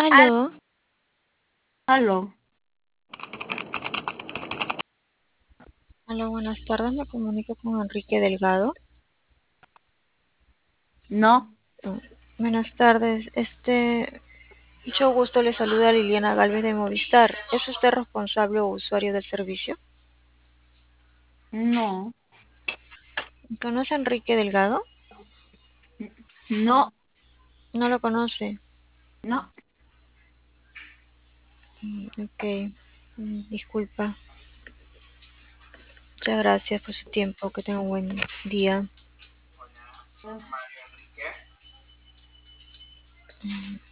Aló, Aló, aló, buenas tardes. Me comunico con Enrique Delgado. no, Mm, Buenas tardes. Mucho gusto. Le saluda Liliana Galvez de Movistar. ¿Es usted responsable o usuario del servicio? no, ¿Conoce a Enrique Delgado? no, No lo conoce. no. Ok. Disculpa. Muchas gracias por su tiempo. Que tenga un buen día.